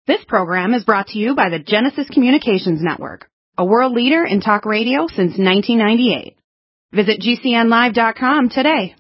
This program is brought to you by the Genesis Communications Network, a world leader in talk radio since 1998. Visit GCNlive.com today.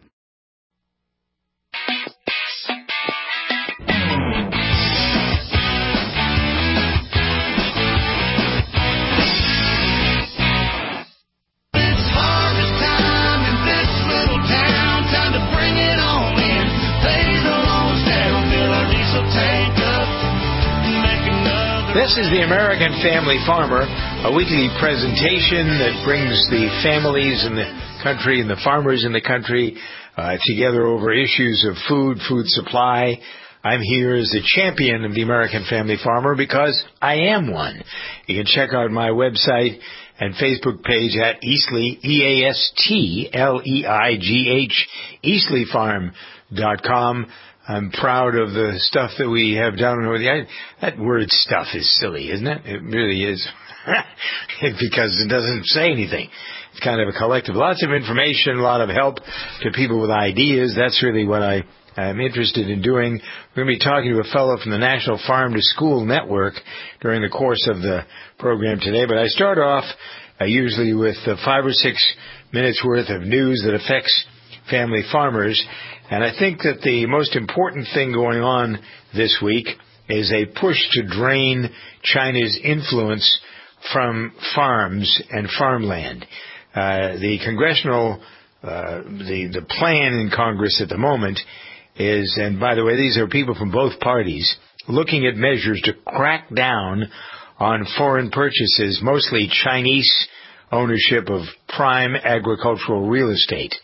This is the American Family Farmer, a weekly presentation that brings the families in the country and the farmers in the country together over issues of food supply. I'm here as the champion of the American Family Farmer because I am one. You can check out my website and Facebook page at Eastleigh, E-A-S-T-L-E-I-G-H, EastleighFarm.com. I'm proud of the stuff that we have done over the. That word "stuff" is silly, isn't it? It really is, because it doesn't say anything. It's kind of a collective, lots of information, a lot of help to people with ideas. That's really what I'm interested in doing. We're going to be talking to a fellow from the National Farm to School Network during the course of the program today. But I start off usually with 5 or 6 minutes worth of news that affects family farmers. And I think that the most important thing going on this week is a push to drain China's influence from farms and farmland. The congressional, the plan in Congress at the moment is, and by the way, these are people from both parties, looking at measures to crack down on foreign purchases, mostly Chinese ownership of prime agricultural real estate.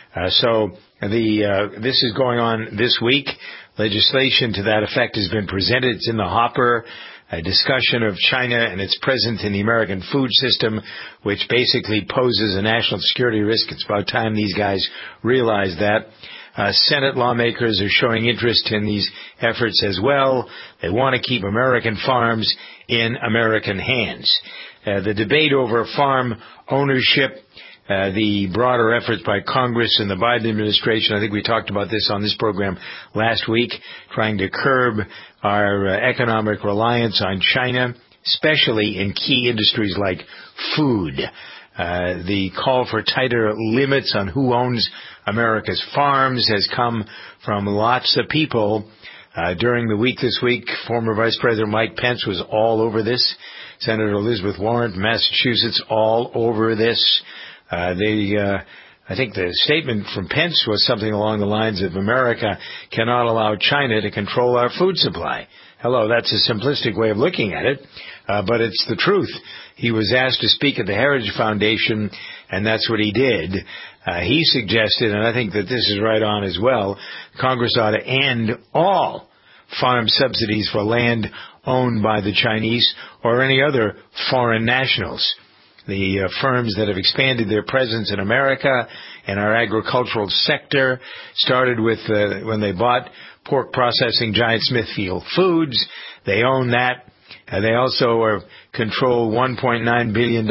This is going on this week. Legislation to that effect has been presented. It's in the hopper. A discussion of China and its presence in the American food system, which basically poses a national security risk. It's about time these guys realize that. Senate lawmakers are showing interest in these efforts as well. They want to keep American farms in American hands. The debate over farm ownership, the broader efforts by Congress and the Biden administration, I think we talked about this on this program last week, trying to curb our economic reliance on China, especially in key industries like food. The call for tighter limits on who owns America's farms has come from lots of people. During the week this week, former Vice President Mike Pence was all over this. Senator Elizabeth Warren from Massachusetts, all over this. I think the statement from Pence was something along the lines of America cannot allow China to control our food supply. Hello, that's a simplistic way of looking at it, but it's the truth. He was asked to speak at the Heritage Foundation, and that's what he did. He suggested, and I think that this is right on as well, Congress ought to end all farm subsidies for land owned by the Chinese or any other foreign nationals. The firms that have expanded their presence in America and our agricultural sector started with when they bought pork processing giant Smithfield Foods. They own that. They also control $1.9 billion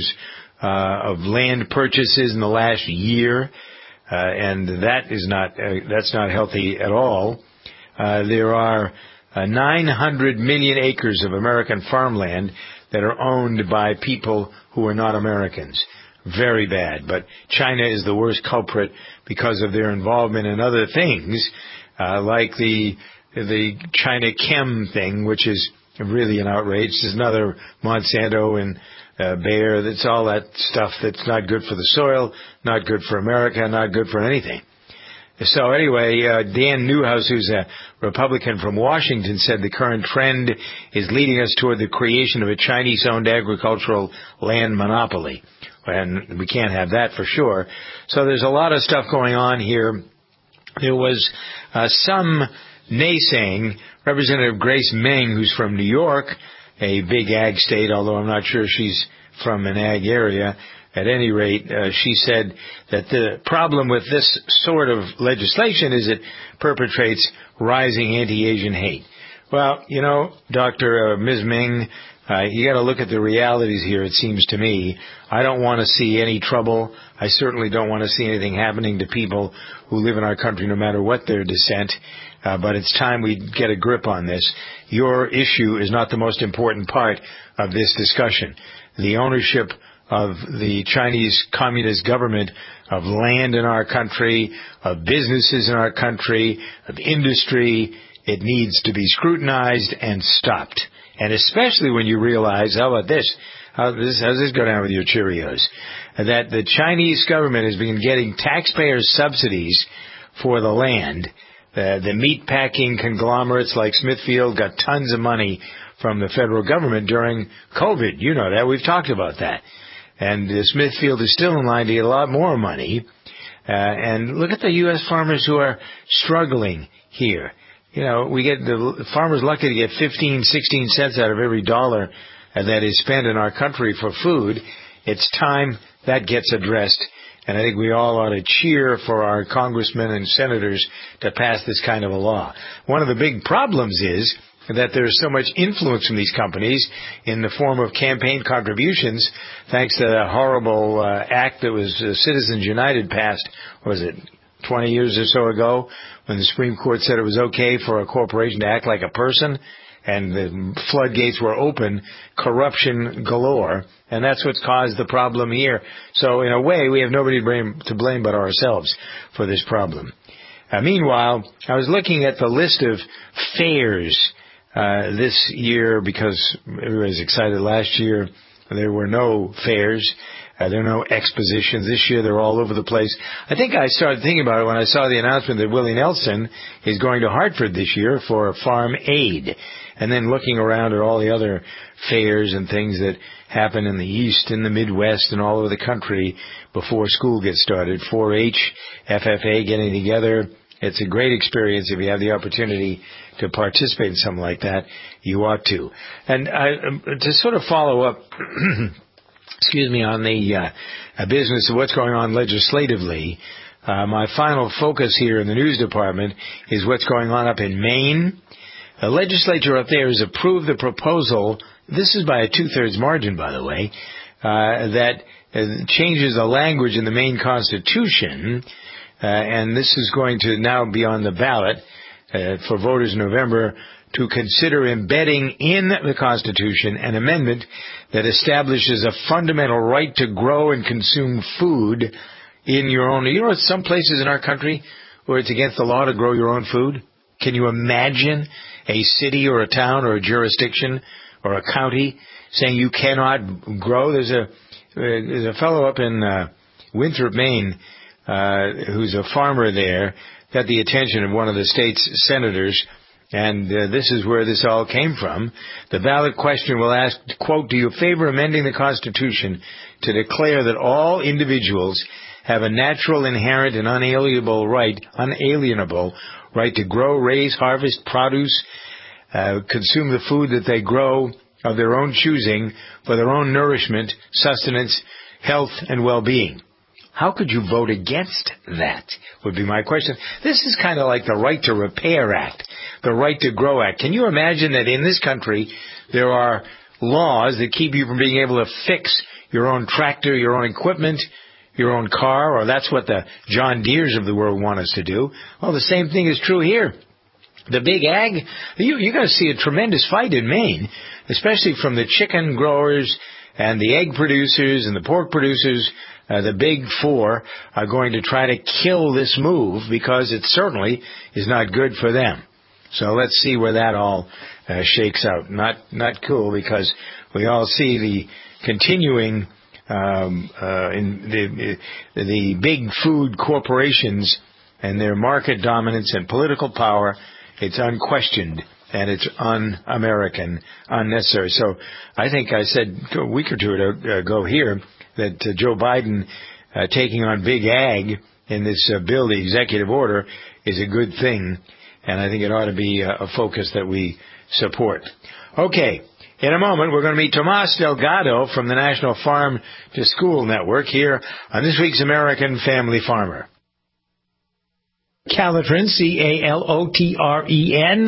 of land purchases in the last year, and that's not healthy at all. There are 900 million acres of American farmland that are owned by people who are not Americans. Very bad. But China is the worst culprit because of their involvement in other things, like the China Chem thing, which is really an outrage. There's another Monsanto and Bayer. That's all that stuff that's not good for the soil, not good for America, not good for anything. So anyway, Dan Newhouse, who's a Republican from Washington, said the current trend is leading us toward the creation of a Chinese-owned agricultural land monopoly. And we can't have that for sure. So there's a lot of stuff going on here. There was some naysaying. Representative Grace Meng, who's from New York, a big ag state, although I'm not sure she's from an ag area. At any rate, she said that the problem with this sort of legislation is it perpetrates rising anti-Asian hate. Well, you know, Ms. Meng, you got to look at the realities here, it seems to me. I don't want to see any trouble. I certainly don't want to see anything happening to people who live in our country, no matter what their descent. but it's time we get a grip on this. Your issue is not the most important part of this discussion. The ownership of the Chinese Communist government, of land in our country, of businesses in our country, of industry, it needs to be scrutinized and stopped. And especially when you realize, how about this? How does this go down with your Cheerios? That the Chinese government has been getting taxpayer subsidies for the land. The meat packing conglomerates like Smithfield got tons of money from the federal government during COVID. You know that. We've talked about that. And Smithfield is still in line to get a lot more money. And look at the U.S. farmers who are struggling here. You know, we get the farmers lucky to get 15, 16 cents out of every dollar that is spent in our country for food. It's time that gets addressed. And I think we all ought to cheer for our congressmen and senators to pass this kind of a law. One of the big problems is that there's so much influence from these companies in the form of campaign contributions, thanks to that horrible act that was Citizens United passed, what was it, 20 years or so ago, when the Supreme Court said it was okay for a corporation to act like a person, and the floodgates were open, corruption galore, and that's what's caused the problem here. So in a way, we have nobody to blame but ourselves for this problem. Meanwhile, I was looking at the list of fairs this year, because everybody's excited. Last year there were no fairs. There are no expositions. This year they're all over the place. I think I started thinking about it when I saw the announcement that Willie Nelson is going to Hartford this year for Farm Aid. And then looking around at all the other fairs and things that happen in the East, in the Midwest, and all over the country before school gets started. 4-H, FFA getting together. It's a great experience. If you have the opportunity to participate in something like that, you ought to. And to sort of follow up, excuse me, on the business of what's going on legislatively, my final focus here in the news department is what's going on up in Maine. The legislature up there has approved the proposal, this is by a 2/3 margin, by the way, that changes the language in the Maine Constitution, and this is going to now be on the ballot for voters in November to consider embedding in the Constitution an amendment that establishes a fundamental right to grow and consume food in your own. You know, some places in our country where it's against the law to grow your own food. Can you imagine a city or a town or a jurisdiction or a county saying you cannot grow? There's a fellow up in Winthrop, Maine, who's a farmer there, got the attention of one of the state's senators, and this is where this all came from. The ballot question will ask, quote, do you favor amending the Constitution to declare that all individuals have a natural, inherent, and unalienable right to grow, raise, harvest, produce, consume the food that they grow of their own choosing for their own nourishment, sustenance, health, and well-being? How could you vote against that, would be my question. This is kind of like the Right to Repair Act, the Right to Grow Act. Can you imagine that in this country there are laws that keep you from being able to fix your own tractor, your own equipment, your own car, or that's what the John Deeres of the world want us to do? Well, the same thing is true here. The big ag, you're going to see a tremendous fight in Maine, especially from the chicken growers and the egg producers and the pork producers. The big four are going to try to kill this move because it certainly is not good for them. So let's see where that all shakes out. Not cool, because we all see the continuing in the big food corporations and their market dominance and political power. It's unquestioned, and it's un-American, unnecessary. So I think I said a week or two ago here that Joe Biden taking on big ag in this bill, the executive order, is a good thing, and I think it ought to be a focus that we support. Okay, in a moment we're going to meet Tomas Delgado from the National Farm to School Network here on this week's American Family Farmer. Calotren, C-A-L-O-T-R-E-N.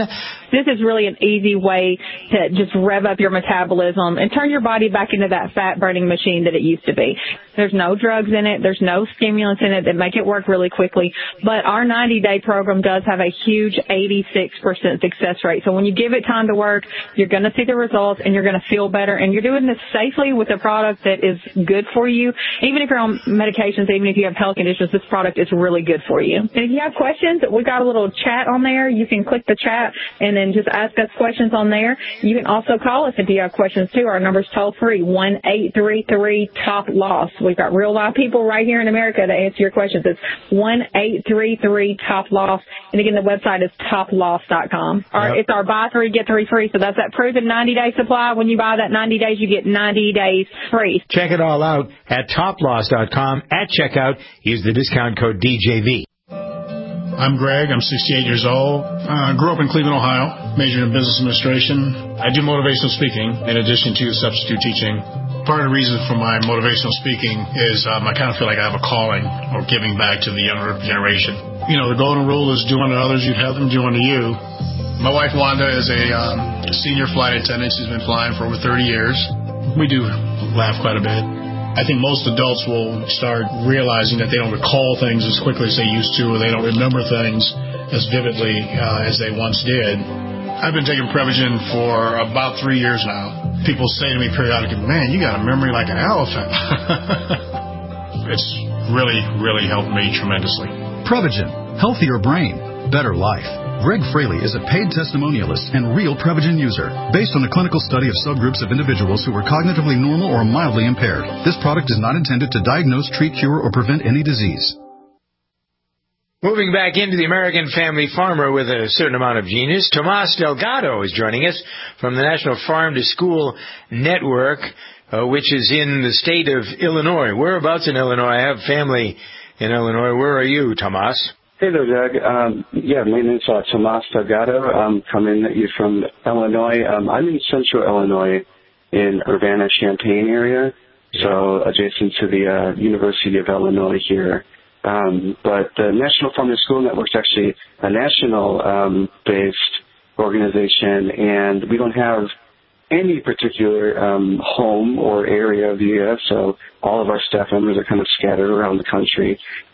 this is really an easy way to just rev up your metabolism and turn your body back into that fat-burning machine that it used to be. There's no drugs in it. There's no stimulants in it that make it work really quickly. But our 90-day program does have a huge 86% success rate. So when you give it time to work, you're going to see the results and you're going to feel better. And you're doing this safely with a product that is good for you. Even if you're on medications, even if you have health conditions, this product is really good for you. And if you have questions, we've got a little chat on there. You can click the chat and then just ask us questions on there. You can also call us if you have questions, too. Our number's toll-free, 1-833-TOP-LOSS. We've got real live people right here in America to answer your questions. It's 1-833-TOP-LOSS. And again, the website is toploss.com. It's our buy 3, get 3 free. So that's that proven 90-day supply. When you buy that 90 days, you get 90 days free. Check it all out at toploss.com. At checkout, use the discount code DJV. I'm Greg. I'm 68 years old. I grew up in Cleveland, Ohio, majored in business administration. I do motivational speaking in addition to substitute teaching. Part of the reason for my motivational speaking is I kind of feel like I have a calling or giving back to the younger generation. You know, the golden rule is do unto others, you'd have them do unto you. My wife, Wanda, is a senior flight attendant. She's been flying for over 30 years. We do laugh quite a bit. I think most adults will start realizing that they don't recall things as quickly as they used to, or they don't remember things as vividly as they once did. I've been taking Prevagen for about 3 years now. People say to me periodically, man, you got a memory like an elephant. It's really, really helped me tremendously. Prevagen, healthier brain, better life. Greg Fraley is a paid testimonialist and real Prevagen user, based on a clinical study of subgroups of individuals who were cognitively normal or mildly impaired. This product is not intended to diagnose, treat, cure, or prevent any disease. Moving back into the American Family Farmer with a certain amount of genius, Tomas Delgado is joining us from the National Farm to School Network, which is in the state of Illinois. Whereabouts in Illinois? I have family in Illinois. Where are you, Tomas? Hey there, Doug. My name's Tomas Delgado. I'm coming at you from Illinois. I'm in central Illinois in Urbana-Champaign area, so adjacent to the University of Illinois here. But the National Farm to School Network is actually a national-based organization, and we don't have any particular home or area of the U.S., so all of our staff members are kind of scattered around the country.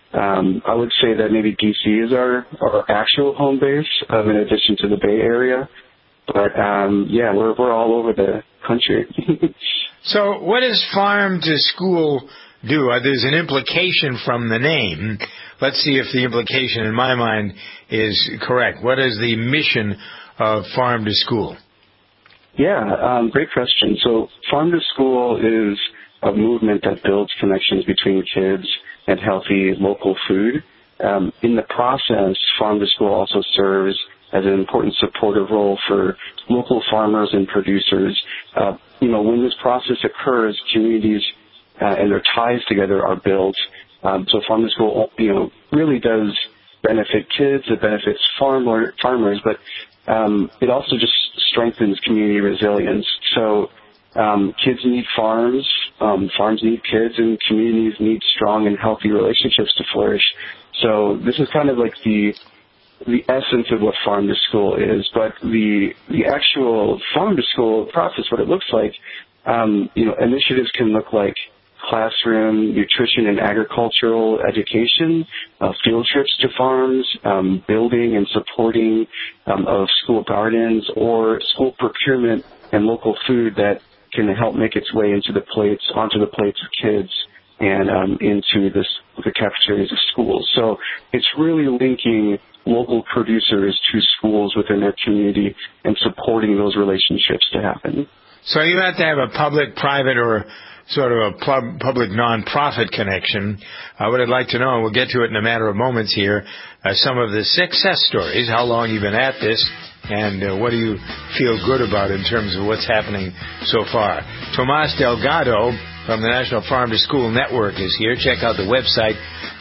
I would say that maybe D.C. is our actual home base, in addition to the Bay Area. But, we're all over the country. So what does Farm to School do? There's an implication from the name. Let's see if the implication in my mind is correct. What is the mission of Farm to School? Yeah, great question. So Farm to School is a movement that builds connections between kids and healthy local food. In the process, Farm to School also serves as an important supportive role for local farmers and producers. When this process occurs, communities and their ties together are built. So Farm to School, really does benefit kids. It benefits farmers, but it also just strengthens community resilience. So kids need farms, farms need kids, and communities need strong and healthy relationships to flourish. So this is kind of like the essence of what Farm to School is. But the actual Farm to School process, what it looks like, initiatives can look like classroom, nutrition and agricultural education, field trips to farms, building and supporting of school gardens, or school procurement and local food that can help make its way onto the plates of kids and into the cafeterias of schools. So it's really linking local producers to schools within their community and supporting those relationships to happen. So you have to have a public-private or sort of a public non-profit connection. What I'd like to know, and we'll get to it in a matter of moments here, some of the success stories, how long you've been at this, and what do you feel good about in terms of what's happening so far. Tomas Delgado from the National Farm to School Network is here. Check out the website,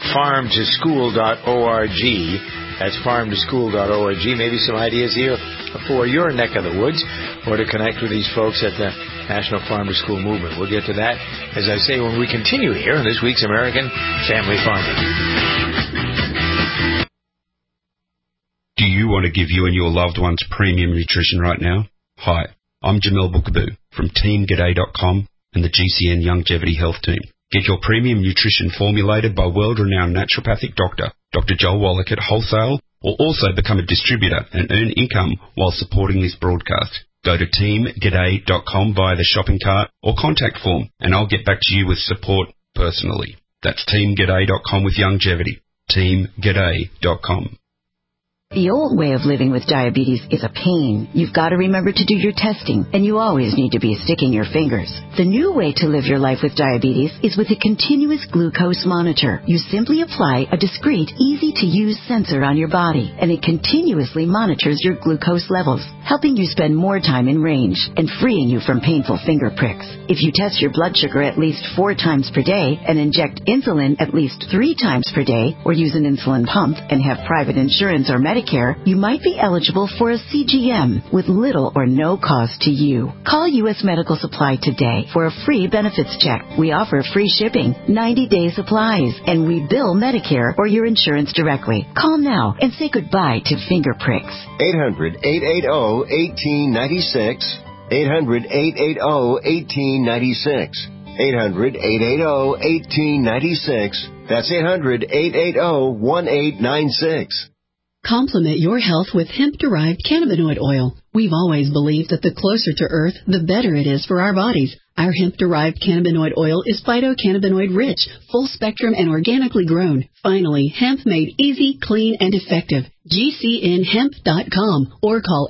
farmtoschool.org. That's farmtoschool.org. Maybe some ideas here for your neck of the woods, or to connect with these folks at the National Farm to School movement. We'll get to that, as I say, when we continue here in this week's American Family Farmer. Do you want want to give you and your loved ones premium nutrition right now? Hi, I'm Jamel Bookaboo from TeamGaday.com and the GCN Longevity Health Team. Get your premium nutrition formulated by world-renowned naturopathic doctor, Dr. Joel Wallach at wholesale, or also become a distributor and earn income while supporting this broadcast. Go to TeamGaday.com via the shopping cart or contact form, and I'll get back to you with support personally. That's TeamGaday.com with longevity. TeamGaday.com. The old way of living with diabetes is a pain. You've got to remember to do your testing, and you always need to be sticking your fingers. The new way to live your life with diabetes is with a continuous glucose monitor. You simply apply a discreet, easy-to-use sensor on your body, and it continuously monitors your glucose levels, helping you spend more time in range and freeing you from painful finger pricks. If you test your blood sugar at least 4 times per day and inject insulin at least 3 times per day, or use an insulin pump and have private insurance or Medicare, you might be eligible for a CGM with little or no cost to you. Call U.S. Medical Supply today for a free benefits check. We offer free shipping, 90-day supplies, and we bill Medicare or your insurance directly. Call now and say goodbye to finger pricks. 800-880-1896. 800-880-1896. 800-880-1896. That's 800-880-1896. Complement your health with hemp-derived cannabinoid oil. We've always believed that the closer to Earth, the better it is for our bodies. Our hemp-derived cannabinoid oil is phytocannabinoid-rich, full-spectrum, and organically grown. Finally, hemp made easy, clean, and effective. GCNhemp.com or call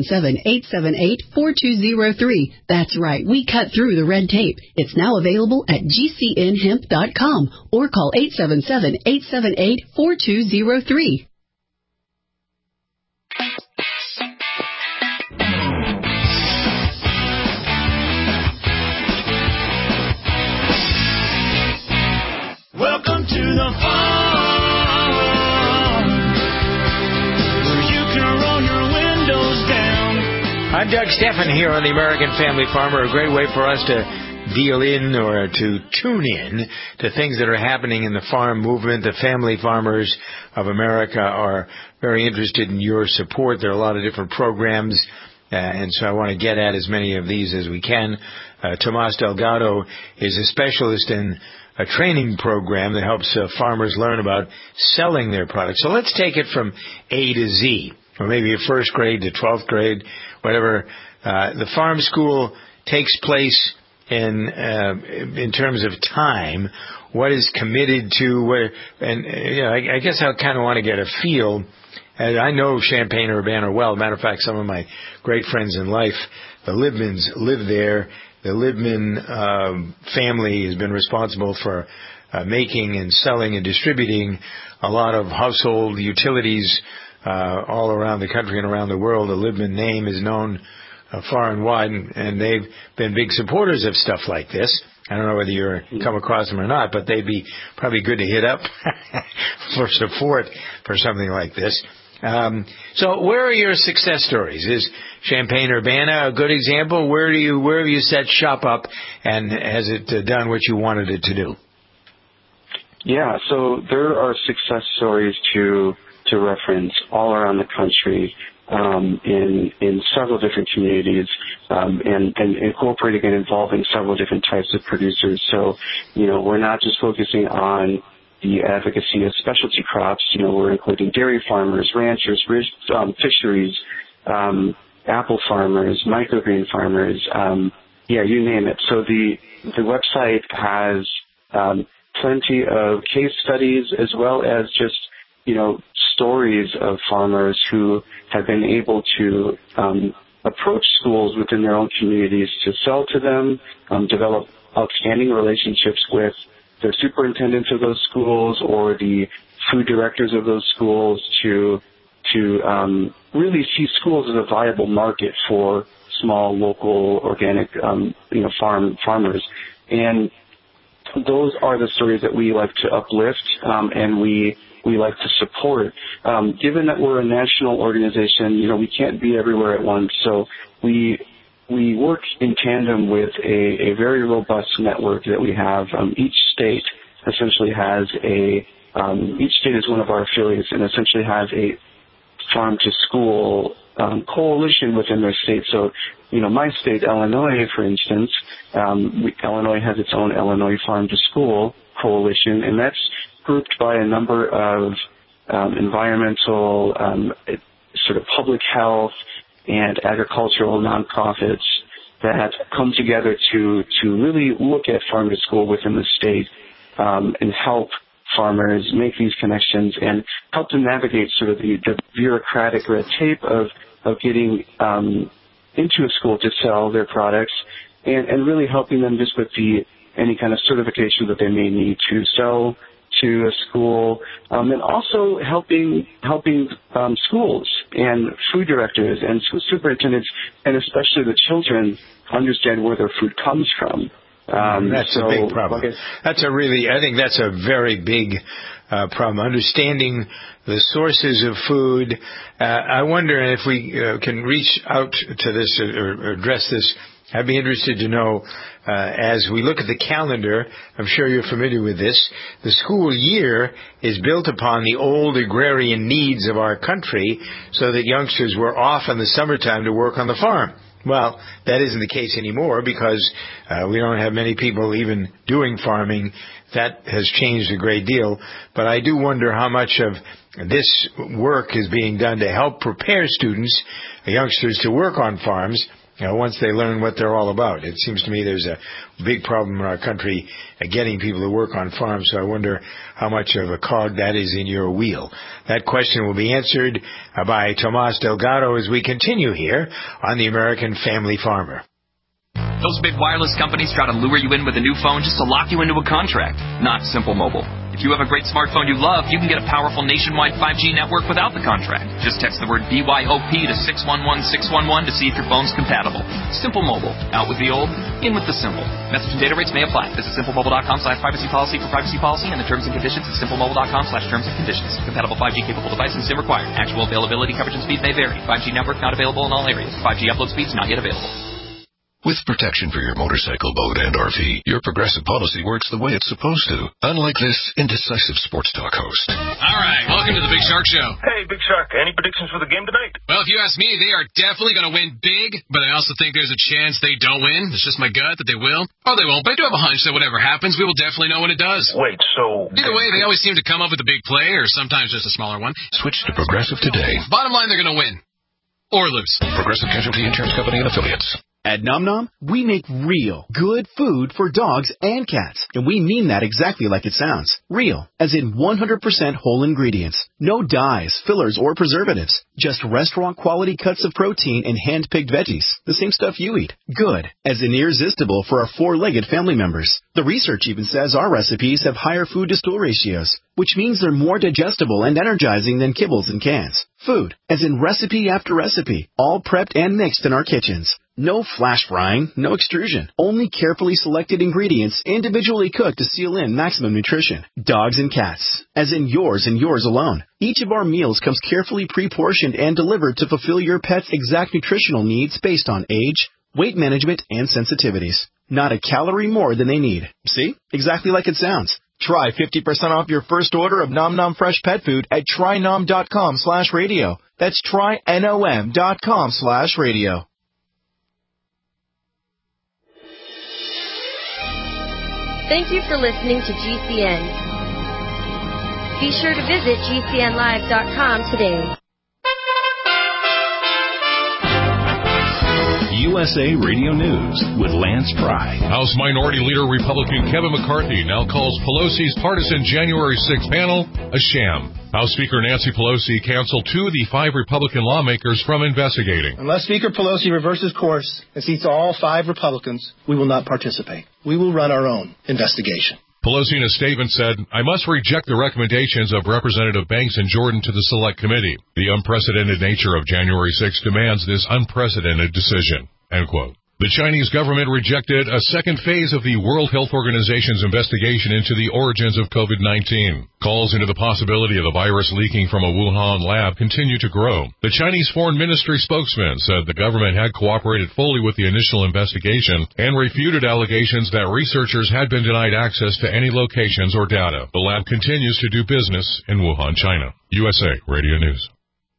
877-878-4203. That's right, we cut through the red tape. It's now available at GCNhemp.com or call 877-878-4203. Welcome to the farm, where you can roll your windows down. I'm Doug Stephan here on the American Family Farmer. A great way for us to deal in or to tune in to things that are happening in the farm movement. The family farmers of America are very interested in your support. There are a lot of different programs, and so I want to get at as many of these as we can. Tomas Delgado is a specialist in a training program that helps farmers learn about selling their products. So let's take it from A to Z, or maybe a first grade to 12th grade, whatever. The farm school takes place in terms of time. What is committed to where? And I guess I kind of want to get a feel. And I know Champaign-Urbana well. Matter of fact, some of my great friends in life, the Libmans, live there. The Libman family has been responsible for making and selling and distributing a lot of household utilities all around the country and around the world. The Libman name is known far and wide, and they've been big supporters of stuff like this. I don't know whether you've come across them or not, but they'd be probably good to hit up for support for something like this. So where are your success stories? Is Champaign-Urbana a good example? Where have you set shop up, and has it done what you wanted it to do? Yeah, so there are success stories to reference all around the country, in several different communities, and incorporating and involving several different types of producers. So, we're not just focusing on the advocacy of specialty crops. We're including dairy farmers, ranchers, fisheries, apple farmers, microgreen farmers, you name it. So the website has plenty of case studies as well as just, stories of farmers who have been able to approach schools within their own communities to sell to them, develop outstanding relationships with the superintendents of those schools or the food directors of those schools to really see schools as a viable market for small, local, organic, farmers. And those are the stories that we like to uplift, and we like to support. Given that we're a national organization, we can't be everywhere at once, so we work in tandem with a very robust network that we have. Each state essentially has each state is one of our affiliates and essentially has a farm-to-school coalition within their state. So, my state, Illinois, for instance, Illinois has its own Illinois Farm-to-School coalition, and that's grouped by a number of environmental, sort of public health and agricultural nonprofits that come together to really look at farm-to-school within the state and help farmers make these connections and help them navigate sort of the bureaucratic red tape of getting into a school to sell their products and really helping them just with any kind of certification that they may need to sell to a school, and also helping schools and food directors and superintendents and especially the children understand where their food comes from. That's a big problem. I think that's a very big problem, understanding the sources of food. I wonder if we can reach out to this or address this. I'd be interested to know, as we look at the calendar, I'm sure you're familiar with this, the school year is built upon the old agrarian needs of our country so that youngsters were off in the summertime to work on the farm. Well, that isn't the case anymore because we don't have many people even doing farming. That has changed a great deal. But I do wonder how much of this work is being done to help prepare students, youngsters, to work on farms once they learn what they're all about. It seems to me there's a big problem in our country getting people to work on farms, so I wonder how much of a cog that is in your wheel. That question will be answered by Tomas Delgado as we continue here on the American Family Farmer. Those big wireless companies try to lure you in with a new phone just to lock you into a contract. Not Simple Mobile. If you have a great smartphone you love, you can get a powerful nationwide 5G network without the contract. Just text the word BYOP to 611611 to see if your phone's compatible. Simple Mobile. Out with the old, in with the simple. Message and data rates may apply. Visit simplemobile.com/privacy policy for privacy policy and the terms and conditions at simplemobile.com/terms and conditions. Compatible 5G capable device and SIM required. Actual availability, coverage, and speed may vary. 5G network not available in all areas. 5G upload speeds not yet available. With protection for your motorcycle, boat, and RV, your Progressive policy works the way it's supposed to. Unlike this indecisive sports talk host. All right, welcome to the Big Shark Show. Hey, Big Shark, any predictions for the game tonight? Well, if you ask me, they are definitely going to win big, but I also think there's a chance they don't win. It's just my gut that they will. Or they won't, but I do have a hunch that whatever happens, we will definitely know when it does. Wait, so... Either way, they always seem to come up with a big play, or sometimes just a smaller one. Switch to Progressive today. Bottom line, they're going to win. Or lose. Progressive Casualty Insurance Company and Affiliates. At Nom Nom, we make real, good food for dogs and cats. And we mean that exactly like it sounds. Real, as in 100% whole ingredients. No dyes, fillers, or preservatives. Just restaurant-quality cuts of protein and hand-picked veggies. The same stuff you eat. Good, as in irresistible for our four-legged family members. The research even says our recipes have higher food-to-stool ratios, which means they're more digestible and energizing than kibbles and cans. Food, as in recipe after recipe, all prepped and mixed in our kitchens. No flash frying, no extrusion. Only carefully selected ingredients individually cooked to seal in maximum nutrition. Dogs and cats, as in yours and yours alone. Each of our meals comes carefully pre-portioned and delivered to fulfill your pet's exact nutritional needs based on age, weight management, and sensitivities. Not a calorie more than they need. See? Exactly like it sounds. Try 50% off your first order of Nom Nom Fresh Pet Food at trynom.com/radio. That's trynom.com/radio. Thank you for listening to GCN. Be sure to visit GCNlive.com today. USA Radio News with Lance Pry. House Minority Leader Republican Kevin McCarthy now calls Pelosi's partisan January 6th panel a sham. House Speaker Nancy Pelosi canceled 2 of the 5 Republican lawmakers from investigating. Unless Speaker Pelosi reverses course and seats all 5 Republicans, we will not participate. We will run our own investigation. Pelosi in a statement said, "I must reject the recommendations of Representative Banks and Jordan to the Select Committee. The unprecedented nature of January 6 demands this unprecedented decision." End quote. The Chinese government rejected a second phase of the World Health Organization's investigation into the origins of COVID-19. Calls into the possibility of the virus leaking from a Wuhan lab continue to grow. The Chinese Foreign Ministry spokesman said the government had cooperated fully with the initial investigation and refuted allegations that researchers had been denied access to any locations or data. The lab continues to do business in Wuhan, China. USA Radio News.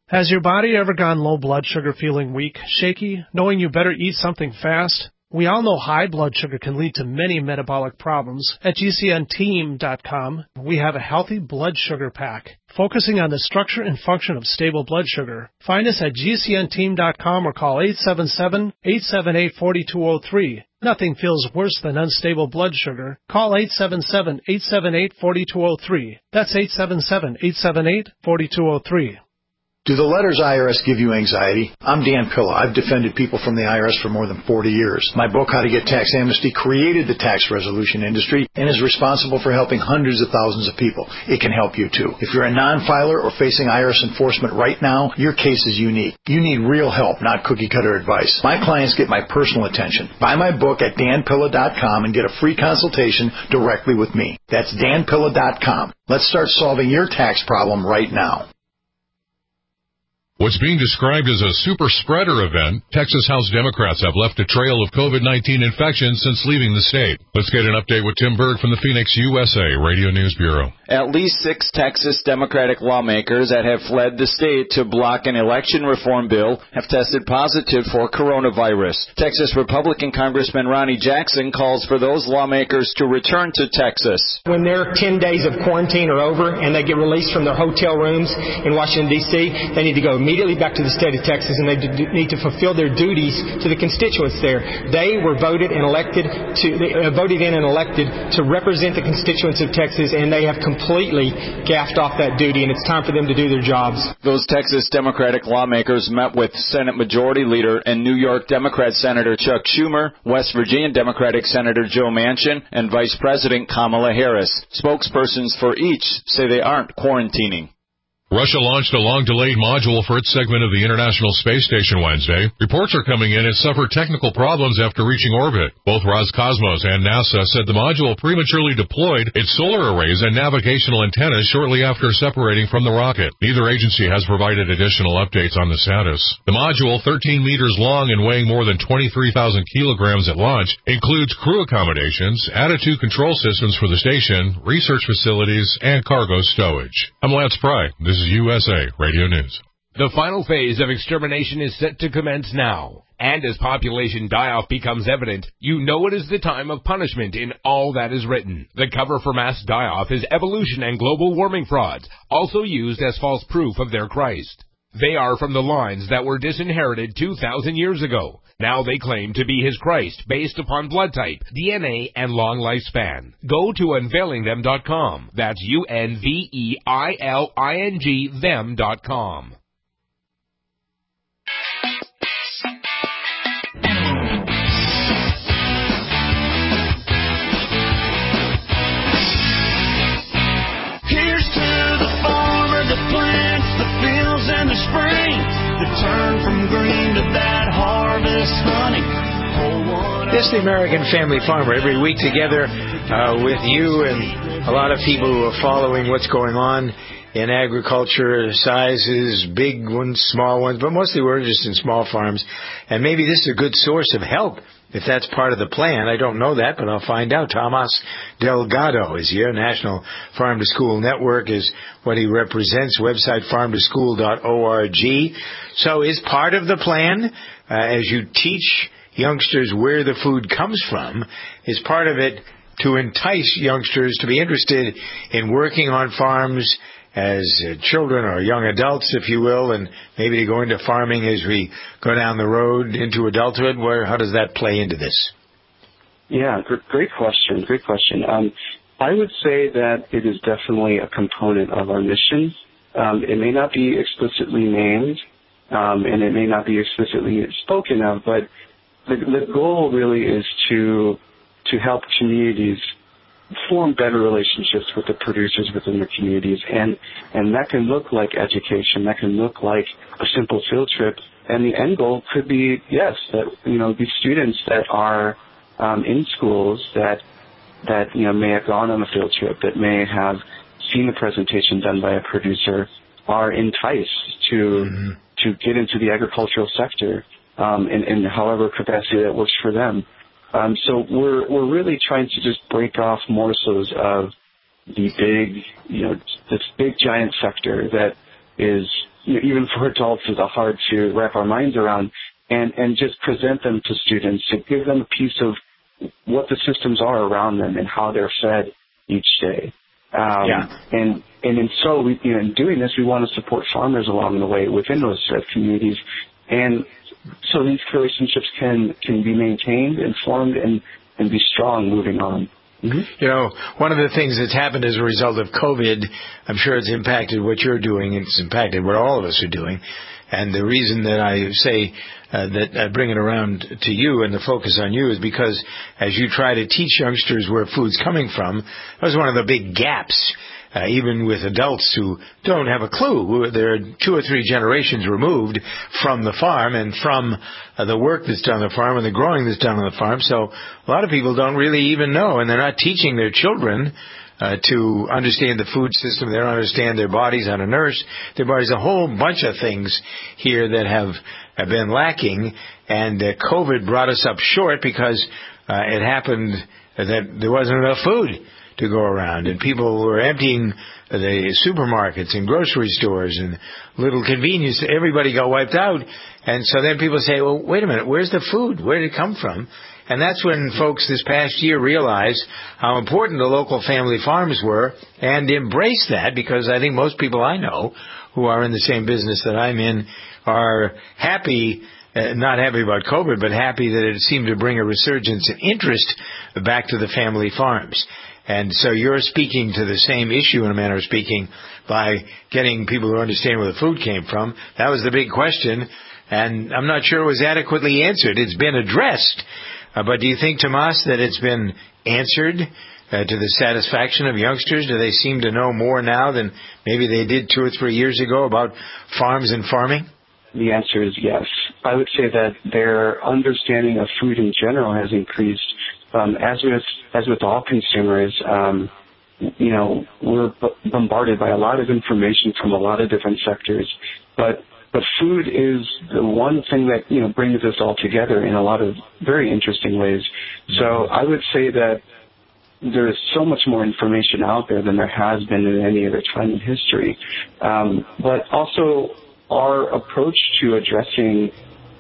Has your body ever gone low blood sugar, feeling weak, shaky, knowing you better eat something fast? We all know high blood sugar can lead to many metabolic problems. At GCNteam.com, we have a healthy blood sugar pack, focusing on the structure and function of stable blood sugar. Find us at GCNteam.com or call 877-878-4203. Nothing feels worse than unstable blood sugar. Call 877-878-4203. That's 877-878-4203. Do the letters IRS give you anxiety? I'm Dan Pilla. I've defended people from the IRS for more than 40 years. My book, How to Get Tax Amnesty, created the tax resolution industry and is responsible for helping hundreds of thousands of people. It can help you, too. If you're a non-filer or facing IRS enforcement right now, your case is unique. You need real help, not cookie-cutter advice. My clients get my personal attention. Buy my book at danpilla.com and get a free consultation directly with me. That's danpilla.com. Let's start solving your tax problem right now. What's being described as a super spreader event, Texas House Democrats have left a trail of COVID-19 infections since leaving the state. Let's get an update with Tim Berg from the Phoenix, USA Radio News Bureau. At least 6 Texas Democratic lawmakers that have fled the state to block an election reform bill have tested positive for coronavirus. Texas Republican Congressman Ronnie Jackson calls for those lawmakers to return to Texas. When their 10 days of quarantine are over and they get released from their hotel rooms in Washington, D.C., they need to go immediately back to the state of Texas, and they need to fulfill their duties to the constituents there. They were voted in and elected to represent the constituents of Texas, and they have completely gaffed off that duty, and it's time for them to do their jobs. Those Texas Democratic lawmakers met with Senate Majority Leader and New York Democrat Senator Chuck Schumer, West Virginia Democratic Senator Joe Manchin, and Vice President Kamala Harris. Spokespersons for each say they aren't quarantining. Russia launched a long-delayed module for its segment of the International Space Station Wednesday. Reports are coming in it suffered technical problems after reaching orbit. Both Roscosmos and NASA said the module prematurely deployed its solar arrays and navigational antennas shortly after separating from the rocket. Neither agency has provided additional updates on the status. The module, 13 meters long and weighing more than 23,000 kilograms at launch, includes crew accommodations, attitude control systems for the station, research facilities, and cargo stowage. I'm Lance Pry. This is USA Radio News. The final phase of extermination is set to commence now. And as population die-off becomes evident, you know it is the time of punishment in all that is written. The cover for mass die-off is evolution and global warming frauds, also used as false proof of their Christ. They are from the lines that were disinherited 2,000 years ago. Now they claim to be his Christ based upon blood type, DNA, and long lifespan. Go to unveilingthem.com. That's UNVEILING them.com. Here's to the farmer that plants the fields in the spring, that turn from green to that harvest honey. This is the American Family Farmer, every week together with you and a lot of people who are following what's going on in agriculture, sizes, big ones, small ones, but mostly we're interested in small farms. And maybe this is a good source of help if that's part of the plan. I don't know that, but I'll find out. Tomas Delgado is here. National Farm to School Network is what he represents. Website farmtoschool.org. So is part of the plan, as you teach youngsters where the food comes from, is part of it to entice youngsters to be interested in working on farms as children or young adults, if you will, and maybe to go into farming as we go down the road into adulthood? How does that play into this? Yeah, great question. Great question. I would say that it is definitely a component of our mission. It may not be explicitly named, and it may not be explicitly spoken of, but the goal really is to help communities form better relationships with the producers within their communities, and that can look like education, that can look like a simple field trip, and the end goal could be, yes, that these students that are in schools that may have gone on a field trip, that may have seen a presentation done by a producer, are enticed to get into the agricultural sector in however capacity that works for them. So we're really trying to just break off morsels of the big, this big giant sector that is, even for adults is hard to wrap our minds around, and just present them to students to give them a piece of what the systems are around them and how they're fed each day. And so in doing this, we want to support farmers along the way within those communities, and so these relationships can be maintained and formed and be strong moving on. Mm-hmm. One of the things that's happened as a result of COVID, I'm sure it's impacted what you're doing, and it's impacted what all of us are doing. And the reason that I say that I bring it around to you and the focus on you is because as you try to teach youngsters where food's coming from, that was one of the big gaps, even with adults who don't have a clue. They're 2 or 3 generations removed from the farm and from the work that's done on the farm and the growing that's done on the farm. So a lot of people don't really even know, and they're not teaching their children to understand the food system. They don't understand their bodies, how to nourish their bodies. A whole bunch of things here that have been lacking, and COVID brought us up short because it happened that there wasn't enough food to go around, and people were emptying the supermarkets and grocery stores and little convenience. Everybody got wiped out, and so then people say, well, wait a minute, where's the food? Where did it come from? And that's when folks this past year realized how important the local family farms were and embraced that, because I think most people I know who are in the same business that I'm in are happy, not happy about COVID, but happy that it seemed to bring a resurgence in interest back to the family farms. And so you're speaking to the same issue in a manner of speaking by getting people to understand where the food came from. That was the big question, and I'm not sure it was adequately answered. It's been addressed. But do you think, Tomas, that it's been answered to the satisfaction of youngsters? Do they seem to know more now than maybe they did 2 or 3 years ago about farms and farming? The answer is yes. I would say that their understanding of food in general has increased. As with all consumers, we're bombarded by a lot of information from a lot of different sectors, but food is the one thing that brings us all together in a lot of very interesting ways. So I would say that there is so much more information out there than there has been in any other time in history. But also our approach to addressing,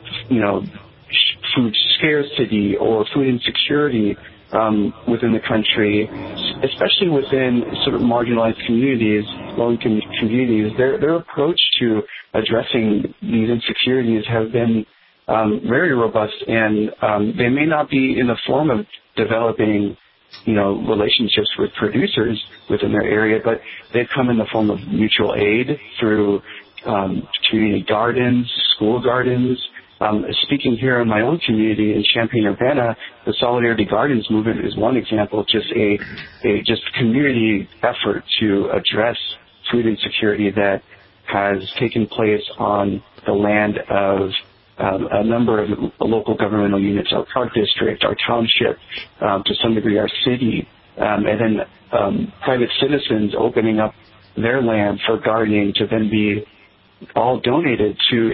food scarcity or food insecurity within the country, especially within sort of marginalized communities, low-income communities, their approach to addressing these insecurities have been very robust, and they may not be in the form of developing, relationships with producers within their area, but they've come in the form of mutual aid through community gardens, school gardens. Speaking here in my own community in Champaign-Urbana, the Solidarity Gardens movement is one example, just a community effort to address food insecurity that has taken place on the land of a number of local governmental units, our park district, our township, to some degree our city, and then private citizens opening up their land for gardening to then be all donated to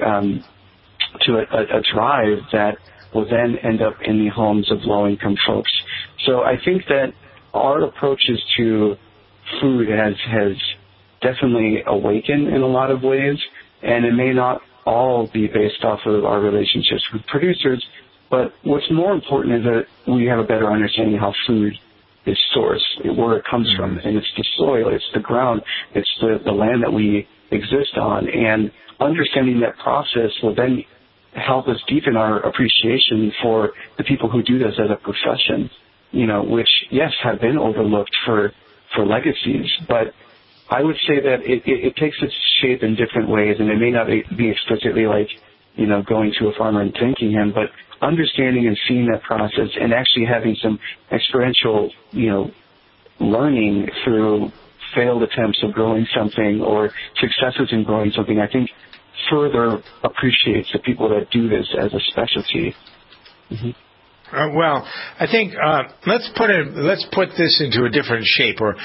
a drive that will then end up in the homes of low-income folks. So I think that our approaches to food has definitely awakened in a lot of ways, and it may not all be based off of our relationships with producers, but what's more important is that we have a better understanding of how food is sourced, where it comes from, and it's the soil, it's the ground, it's the land that we exist on, and understanding that process will then help us deepen our appreciation for the people who do this as a profession, which, yes, have been overlooked for legacies. But I would say that it takes its shape in different ways, and it may not be explicitly like, going to a farmer and thanking him, but understanding and seeing that process and actually having some experiential, learning through failed attempts of growing something or successes in growing something, I think further appreciates the people that do this as a specialty. Mm-hmm. Well, I think let's put this into a different shape, or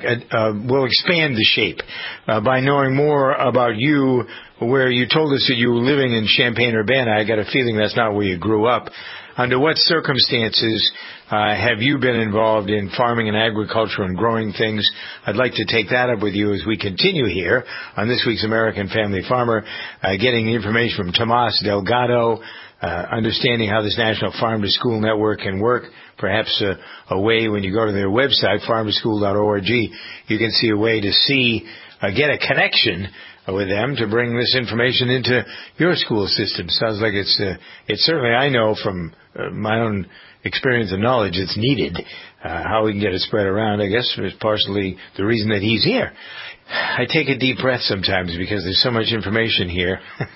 we'll expand the shape by knowing more about you. Where you told us that you were living in Champaign-Urbana, I got a feeling that's not where you grew up. Under what circumstances have you been involved in farming and agriculture and growing things? I'd like to take that up with you as we continue here on this week's American Family Farmer, getting information from Tomas Delgado, understanding how this National Farm to School Network can work. Perhaps a way, when you go to their website, farmtoschool.org, you can see a way to get a connection with them to bring this information into your school system. Sounds like it's certainly, I know from my own experience and knowledge, it's needed. How we can get it spread around, I guess, is partially the reason that he's here. I take a deep breath sometimes because there's so much information here,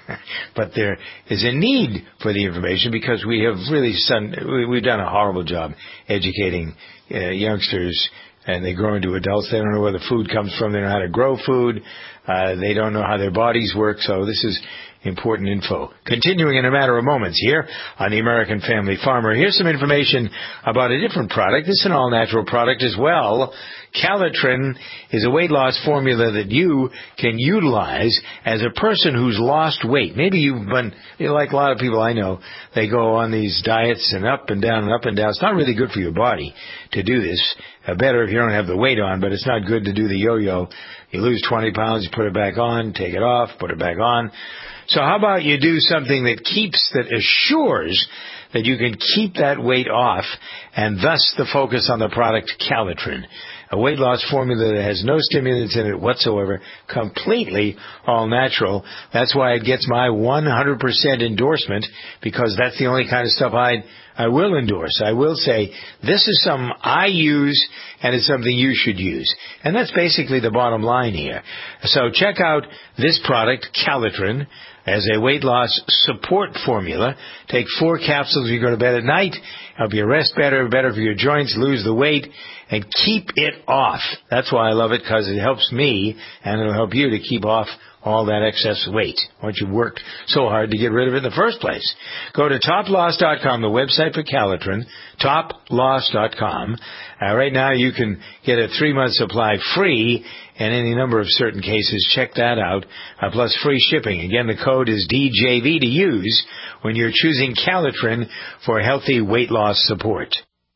but there is a need for the information because we have we've done a horrible job educating youngsters, and they grow into adults. They don't know where the food comes from. They don't know how to grow food. They don't know how their bodies work. So this is important info. Continuing in a matter of moments here on the American Family Farmer, here's some information about a different product. This is an all-natural product as well. Calitrin is a weight loss formula that you can utilize as a person who's lost weight. Maybe you've been, like a lot of people I know, they go on these diets and up and down and up and down. It's not really good for your body to do this. Better if you don't have the weight on, but it's not good to do the yo-yo. You lose 20 pounds, you put it back on, take it off, put it back on. So how about you do something that assures that you can keep that weight off, and thus the focus on the product Calitrin, a weight loss formula that has no stimulants in it whatsoever, completely all natural. That's why it gets my 100% endorsement, because that's the only kind of stuff I will endorse. I will say, this is something I use, and it's something you should use. And that's basically the bottom line here. So check out this product, Calitrin, as a weight loss support formula. Take 4 capsules when you go to bed at night. Help you rest better for your joints, lose the weight, and keep it off. That's why I love it, because it helps me, and it'll help you to keep off all that excess weight once you worked so hard to get rid of it in the first place. Go to toploss.com, the website for Calitrin, toploss.com. Right now you can get a 3-month supply free in any number of certain cases. Check that out, plus free shipping. Again, the code is DJV to use when you're choosing Calitrin for healthy weight loss support.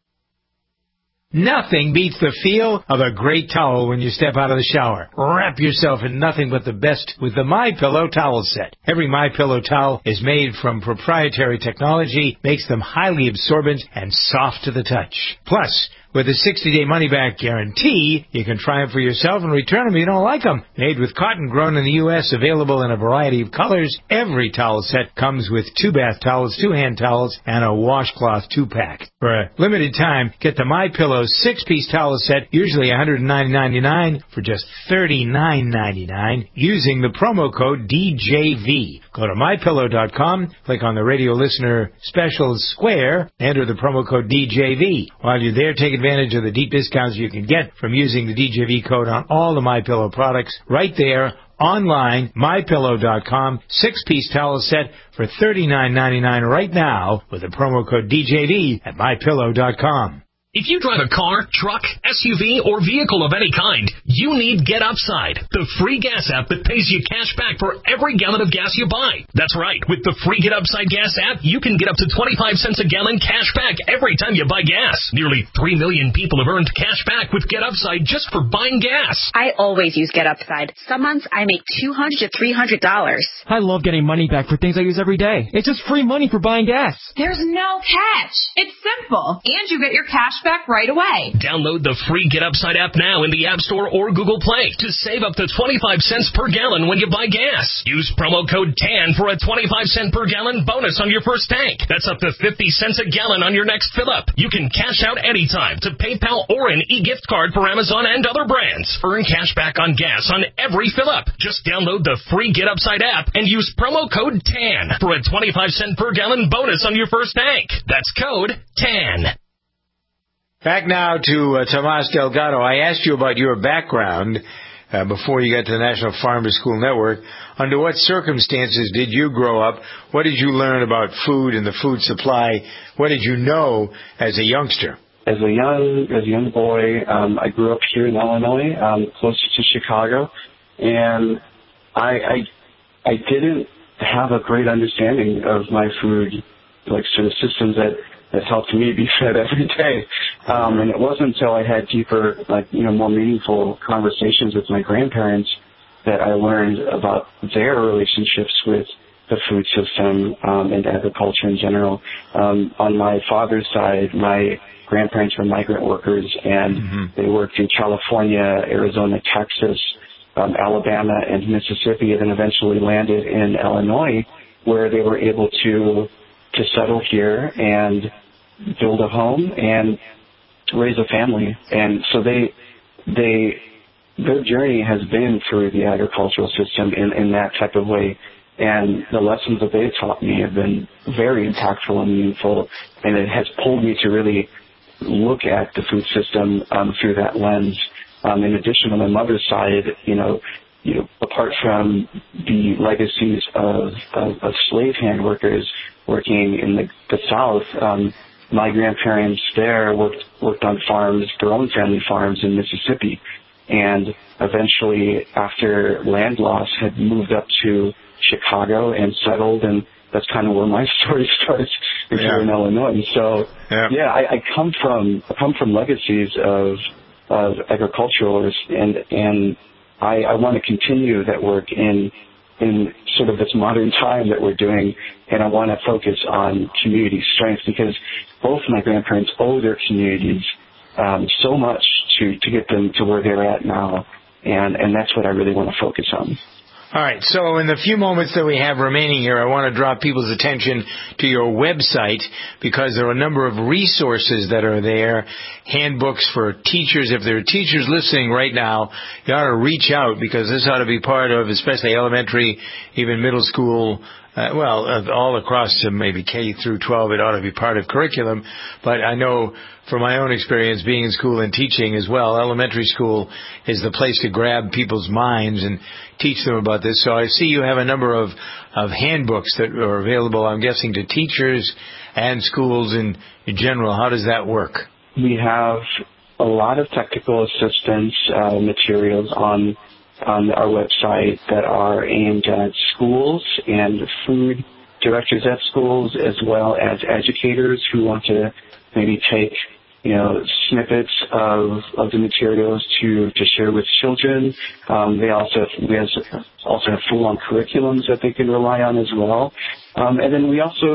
Nothing beats the feel of a great towel when you step out of the shower. Wrap yourself in nothing but the best with the MyPillow towel set. Every MyPillow towel is made from proprietary technology, makes them highly absorbent and soft to the touch. Plus, with a 60-day money-back guarantee, you can try them for yourself and return them if you don't like them. Made with cotton grown in the U.S., available in a variety of colors, every towel set comes with 2 bath towels, 2 hand towels, and a washcloth 2-pack. For a limited time, get the MyPillow 6-piece towel set, usually $199.99, for just $39.99, using the promo code DJV. Go to MyPillow.com, click on the radio listener specials square, enter the promo code DJV. While you're there, take advantage of the deep discounts you can get from using the DJV code on all the MyPillow products right there online, MyPillow.com, 6-piece towel set for $39.99 right now with the promo code DJV at MyPillow.com. If you drive a car, truck, SUV, or vehicle of any kind, you need Get Upside, the free gas app that pays you cash back for every gallon of gas you buy. That's right. With the free Get Upside gas app, you can get up to 25 cents a gallon cash back every time you buy gas. Nearly 3 million people have earned cash back with Get Upside just for buying gas. I always use Get Upside. Some months I make $200 to $300. I love getting money back for things I use every day. It's just free money for buying gas. There's no catch. It's simple. And you get your cash back right away. Download the free Get Upside app now in the App Store or Google Play to save up to 25 cents per gallon when you buy gas. Use promo code TAN for a 25-cent per gallon bonus on your first tank. That's up to 50 cents a gallon on your next fill-up. You can cash out anytime to PayPal or an e-gift card for Amazon and other brands. Earn cash back on gas on every fill-up. Just download the free Get Upside app and use promo code TAN for a 25-cent per gallon bonus on your first tank. That's code TAN. Back now to Tomas Delgado. I asked you about your background before you got to the National Farm to School Network. Under what circumstances did you grow up? What did you learn about food and the food supply? What did you know as a youngster? As a young boy, I grew up here in Illinois, close to Chicago, and I didn't have a great understanding of my food, like sort of systems that helped me be fed every day. And it wasn't until I had deeper, more meaningful conversations with my grandparents that I learned about their relationships with the food system and agriculture in general. On my father's side, my grandparents were migrant workers, and they worked in California, Arizona, Texas, Alabama, and Mississippi, and then eventually landed in Illinois, where they were able to settle here and build a home and raise a family. And so their journey has been through the agricultural system in that type of way. And the lessons that they've taught me have been very impactful and meaningful, and it has pulled me to really look at the food system through that lens. In addition, on my mother's side, apart from the legacies of slave hand workers working in the South, my grandparents there worked on farms, their own family farms in Mississippi, and eventually, after land loss, had moved up to Chicago and settled, and that's kind of where my story starts here in Illinois. So, I come from legacies of agriculturalists, and I want to continue that work in sort of this modern time that we're doing, and I want to focus on community strength, because both my grandparents owe their communities so much to get them to where they're at now, and that's what I really want to focus on. All right, so in the few moments that we have remaining here, I want to draw people's attention to your website, because there are a number of resources that are there, handbooks for teachers. If there are teachers listening right now, you ought to reach out, because this ought to be part of, especially elementary, even middle school, all across to maybe K through 12, it ought to be part of curriculum. But I know from my own experience being in school and teaching as well, elementary school is the place to grab people's minds and teach them about this. So I see you have a number of handbooks that are available, I'm guessing, to teachers and schools in general. How does that work? We have a lot of technical assistance materials on our website that are aimed at schools and food directors at schools, as well as educators who want to maybe take snippets of the materials to share with children. We also have full-on curriculums that they can rely on as well. And then we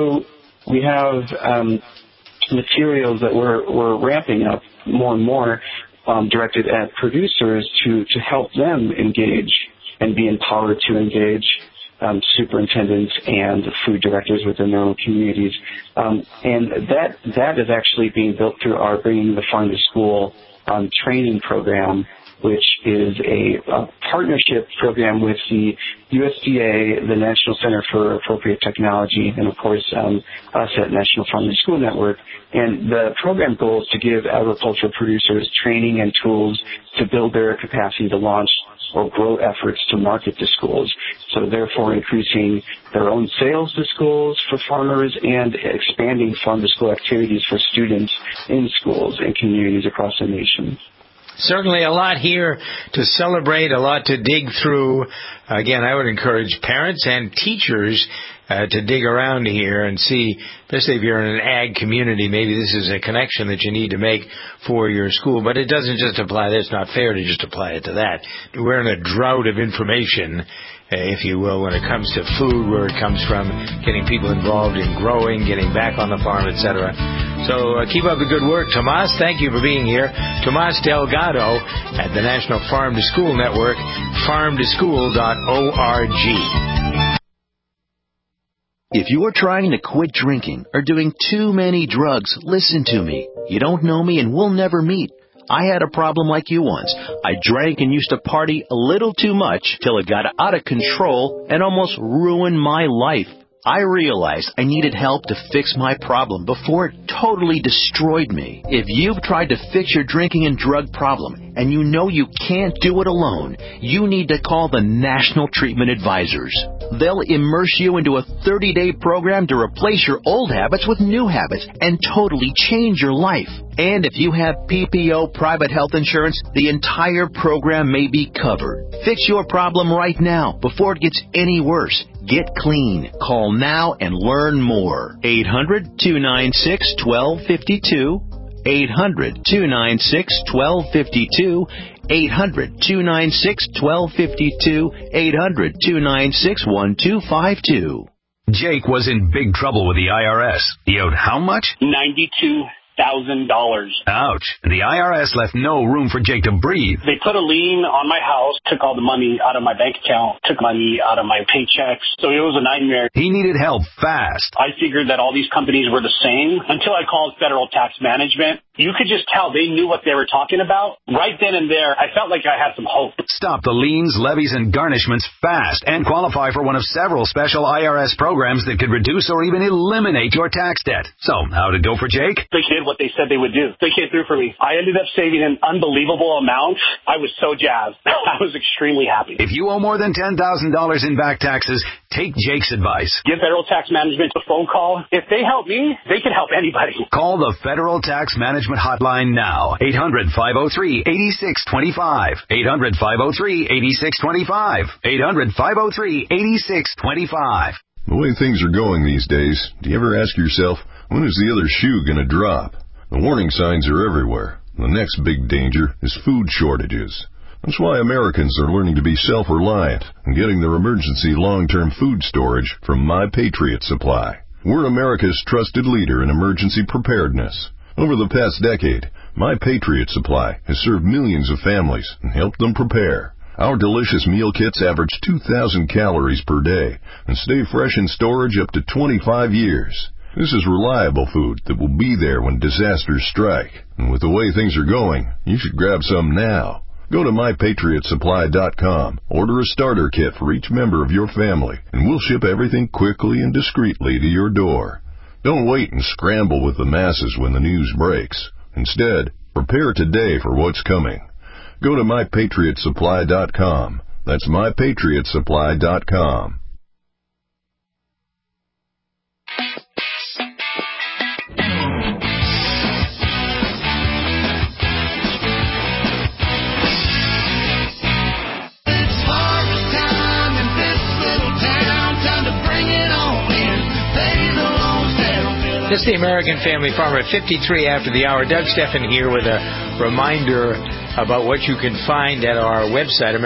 have materials that we're ramping up more and more, directed at producers to help them engage and be empowered to engage superintendents and food directors within their own communities. And that is actually being built through our Bringing the Farm to School training program, which is a partnership program with the USDA, the National Center for Appropriate Technology, and of course us at National Farm to School Network. And the program goal is to give agricultural producers training and tools to build their capacity to launch or grow efforts to market to schools. So therefore increasing their own sales to schools for farmers and expanding farm-to-school activities for students in schools and communities across the nation. Certainly a lot here to celebrate, a lot to dig through. Again, I would encourage parents and teachers to dig around here and see, especially if you're in an ag community, maybe this is a connection that you need to make for your school. But it doesn't just apply, it's not fair to just apply it to that. We're in a drought of information, if you will, when it comes to food, where it comes from, getting people involved in growing, getting back on the farm, etc. So keep up the good work. Tomas, thank you for being here. Tomas Delgado at the National Farm to School Network, farmtoschool.org. If you are trying to quit drinking or doing too many drugs, listen to me. You don't know me and we'll never meet. I had a problem like you once. I drank and used to party a little too much till it got out of control and almost ruined my life. I realized I needed help to fix my problem before it totally destroyed me. If you've tried to fix your drinking and drug problem and you know you can't do it alone, you need to call the National Treatment Advisors. They'll immerse you into a 30-day program to replace your old habits with new habits and totally change your life. And if you have PPO private health insurance, the entire program may be covered. Fix your problem right now before it gets any worse. Get clean. Call now and learn more. 800-296-1252. 800-296-1252. 800-296-1252. 800-296-1252. Jake was in big trouble with the IRS. He owed how much? $92,000. Ouch. The IRS left no room for Jake to breathe. They put a lien on my house, took all the money out of my bank account, took money out of my paychecks. So it was a nightmare. He needed help fast. I figured that all these companies were the same until I called Federal Tax Management. You could just tell they knew what they were talking about. Right then and there, I felt like I had some hope. Stop the liens, levies, and garnishments fast and qualify for one of several special IRS programs that could reduce or even eliminate your tax debt. So, how did it go for Jake? They did what they said they would do. They came through for me. I ended up saving an unbelievable amount. I was so jazzed. I was extremely happy. If you owe more than $10,000 in back taxes, take Jake's advice. Give Federal Tax Management a phone call. If they help me, they can help anybody. Call the Federal Tax Management hotline now. 800-503-8625. 800-503-8625. 800-503-8625. The way things are going these days, do you ever ask yourself, when is the other shoe going to drop? The warning signs are everywhere. The next big danger is food shortages. That's why Americans are learning to be self-reliant and getting their emergency long-term food storage from My Patriot Supply. We're America's trusted leader in emergency preparedness. Over the past decade, My Patriot Supply has served millions of families and helped them prepare. Our delicious meal kits average 2,000 calories per day and stay fresh in storage up to 25 years. This is reliable food that will be there when disasters strike. And with the way things are going, you should grab some now. Go to MyPatriotSupply.com, order a starter kit for each member of your family, and we'll ship everything quickly and discreetly to your door. Don't wait and scramble with the masses when the news breaks. Instead, prepare today for what's coming. Go to MyPatriotSupply.com. That's MyPatriotSupply.com. This is the American Family Farmer at 53 after the hour. Doug Steffen here with a reminder about what you can find at our website,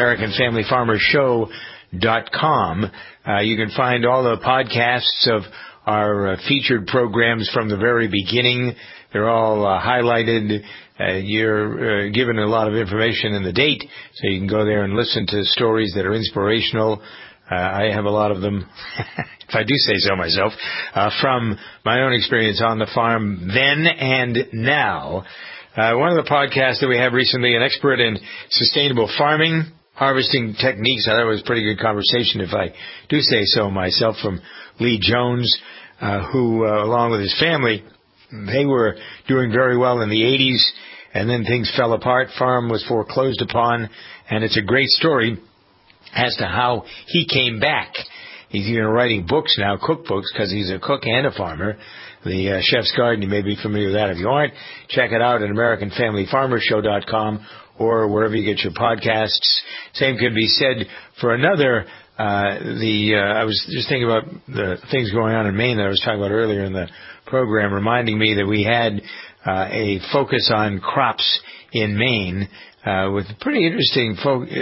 AmericanFamilyFarmerShow.com. You can find all the podcasts of our featured programs from the very beginning. They're all highlighted. You're given a lot of information and the date, so you can go there and listen to stories that are inspirational. I have a lot of them, if I do say so myself, from my own experience on the farm then and now. One of the podcasts that we have recently, an expert in sustainable farming, harvesting techniques. I thought it was a pretty good conversation, if I do say so myself, from Lee Jones, who, along with his family, they were doing very well in the 80s, and then things fell apart. Farm was foreclosed upon, and it's a great story as to how he came back. He's even writing books now, cookbooks, because he's a cook and a farmer. The Chef's Garden, you may be familiar with that. If you aren't, check it out at AmericanFamilyFarmerShow.com or wherever you get your podcasts. Same could be said for another. I was just thinking about the things going on in Maine that I was talking about earlier in the program, reminding me that we had a focus on crops in Maine. With pretty interesting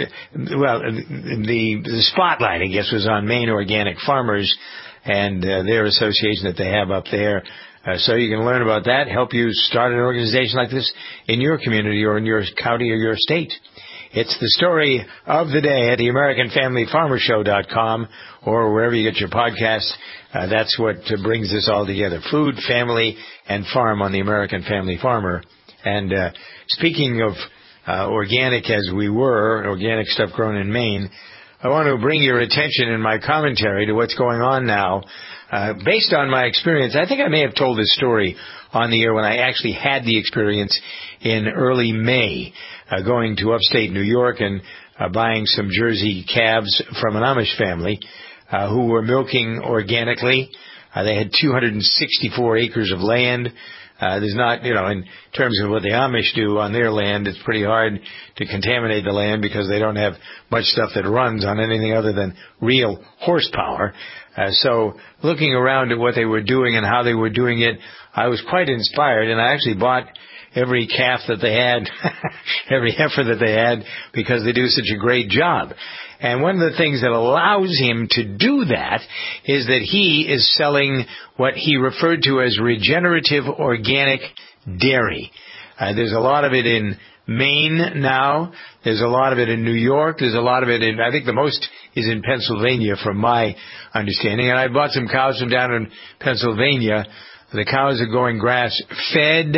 the spotlight, I guess, was on Maine organic farmers and their association that they have up there. So you can learn about that, help you start an organization like this in your community or in your county or your state. It's the story of the day at the AmericanFamilyFarmerShow.com or wherever you get your podcasts. That's what brings this all together. Food, family, and farm on the American Family Farmer. And speaking of organic as we were, organic stuff grown in Maine, I want to bring your attention in my commentary to what's going on now based on my experience, I think I may have told this story on the air when I actually had the experience in early May, going to upstate New York and buying some Jersey calves from an Amish family who were milking organically. They had 264 acres of land. There's not, in terms of what the Amish do on their land, it's pretty hard to contaminate the land because they don't have much stuff that runs on anything other than real horsepower. So looking around at what they were doing and how they were doing it, I was quite inspired, and I actually bought every calf that they had, every heifer that they had, because they do such a great job. And one of the things that allows him to do that is that he is selling what he referred to as regenerative organic dairy. There's a lot of it in Maine now. There's a lot of it in New York. There's a lot of it in, I think the most is in Pennsylvania from my understanding. And I bought some cows from down in Pennsylvania. The cows are going grass-fed.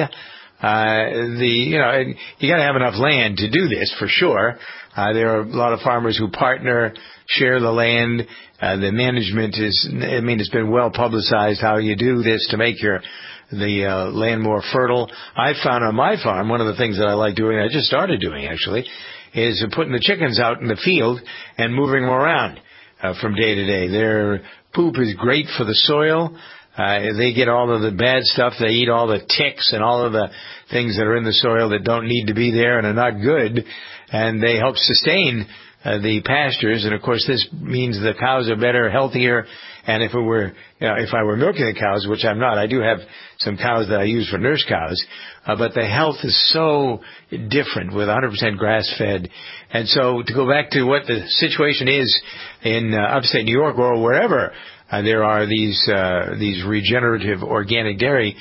You got to have enough land to do this for sure. There are a lot of farmers who partner, share the land. The management it's been well publicized how you do this to make the land more fertile. I found on my farm, one of the things that I like doing, I just started doing actually, is putting the chickens out in the field and moving them around from day to day. Their poop is great for the soil. They get all of the bad stuff. They eat all the ticks and all of the things that are in the soil that don't need to be there and are not good. And they help sustain the pastures. And of course, this means the cows are better, healthier. And if I were milking the cows, which I'm not, I do have some cows that I use for nurse cows. But the health is so different with 100% grass-fed. And so to go back to what the situation is in upstate New York or wherever, there are these regenerative organic dairy,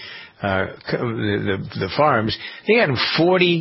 the farms. They got $40,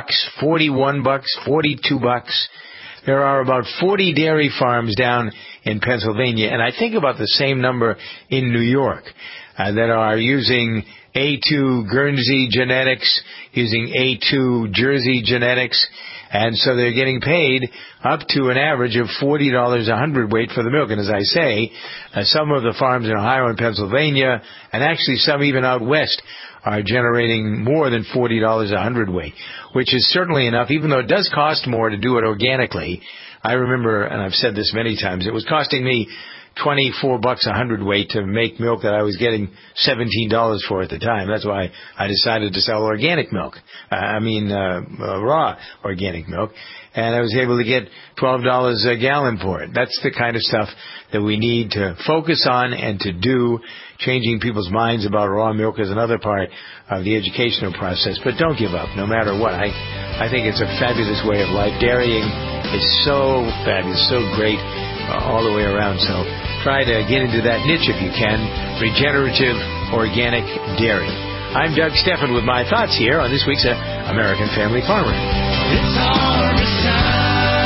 $41, $42. There are about 40 dairy farms down in Pennsylvania, and I think about the same number in New York that are using A2 Guernsey genetics, using A2 Jersey genetics, and so they're getting paid up to an average of $40 a hundredweight for the milk. And as I say, some of the farms in Ohio and Pennsylvania, and actually some even out west, are generating more than $40 a hundredweight, which is certainly enough, even though it does cost more to do it organically. I remember, and I've said this many times, it was costing me $24 a hundredweight to make milk that I was getting $17 for at the time. That's why I decided to sell organic milk. Raw organic milk. And I was able to get $12 a gallon for it. That's the kind of stuff that we need to focus on and to do. Changing people's minds about raw milk is another part of the educational process. But don't give up, no matter what. I think it's a fabulous way of life. Dairying is so fabulous, so great all the way around. So try to get into that niche if you can. Regenerative organic dairy. I'm Doug Stephan with my thoughts here on this week's American Family Farmer. It's harvest time.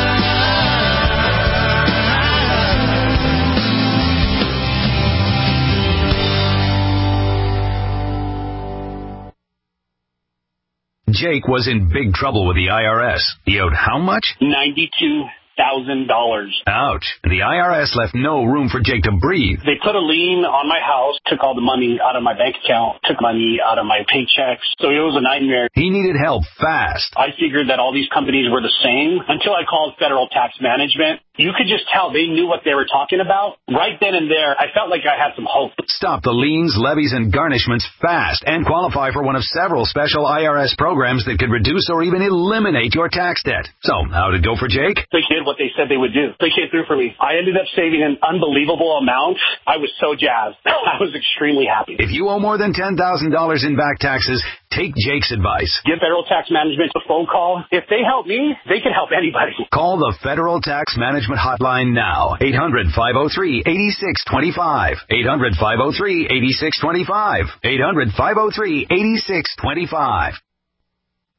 Jake was in big trouble with the IRS. He owed how much? $92,000. Ouch. The IRS left no room for Jake to breathe. They put a lien on my house, took all the money out of my bank account, took money out of my paychecks. So it was a nightmare. He needed help fast. I figured that all these companies were the same until I called Federal Tax Management. You could just tell they knew what they were talking about. Right then and there, I felt like I had some hope. Stop the liens, levies, and garnishments fast and qualify for one of several special IRS programs that could reduce or even eliminate your tax debt. So, how'd it go for Jake? They did what they said they would do. They came through for me. I ended up saving an unbelievable amount. I was so jazzed. I was extremely happy. If you owe more than $10,000 in back taxes, take Jake's advice. Give Federal Tax Management a phone call. If they help me, they can help anybody. Call the Federal Tax Management Hotline now. 800-503-8625. 800-503-8625. 800-503-8625.